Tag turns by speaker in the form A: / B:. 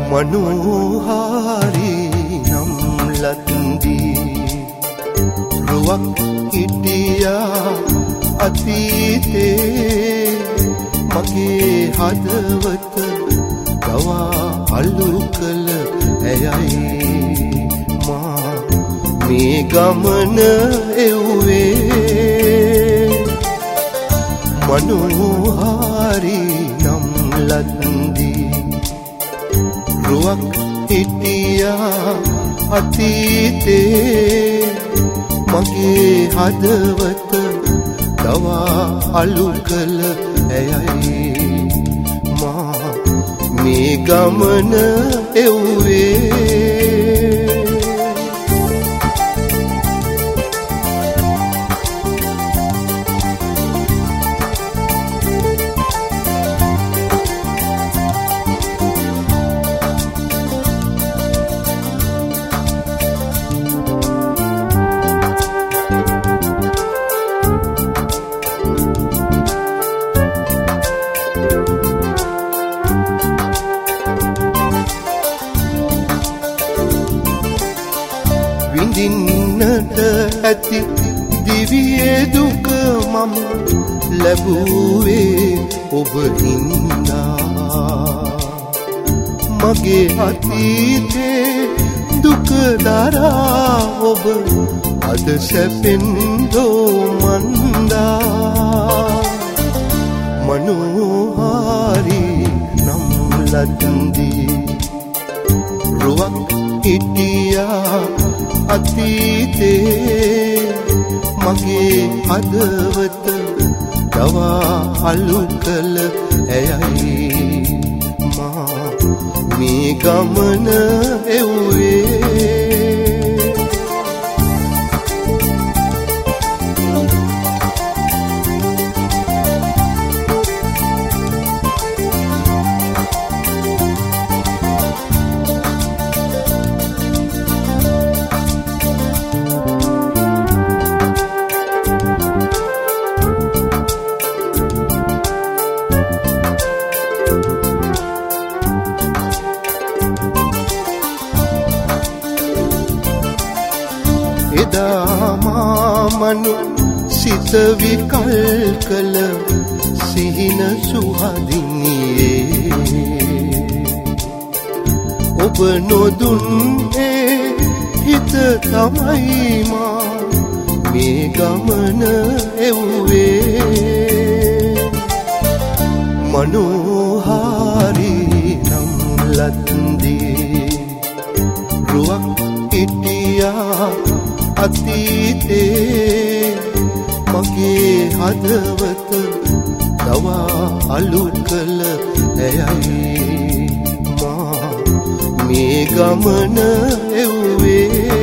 A: මනෝහාරි නම් ලද්දී රුවක් හිටියා අතීතේ මගේ හදවත ගවා අලු කළ ඇයයි මා මේ ගමන එව්වේ මනෝහාරි නම් ලද්දී රුවක් හිටියා අතීතේ මගේ හදවත ගවා අලු කළ ඇයයි මා මේ ගමන එව්වේ විඳින්නට ඇති දිවියේ දුක මම ලැබුවේ ඔබ හින්දා මගේ අතීතේ දුක දරා ඔබ අද සැපෙන් දෝමන්දා මනෝහාරි නම් ලද්දී රුවක් හිටියා අතීතේ මගේ හදවත ගවා අලු කළ ඇයයි මා මේ ගමන එව්වේ එදා මාමනු සිත විකල් කළ සිහින සුහදිනියේ ඔබ නොදුන් ඒ හිත තමයි මා මේ ගමන එව්වේ මනෝහාරි නම් ලද්දී රුවක් හිටියා අතීතේ මගේ හදවත ගවා අලු කළ ඇයයි මා මේ ගමන එව්වේ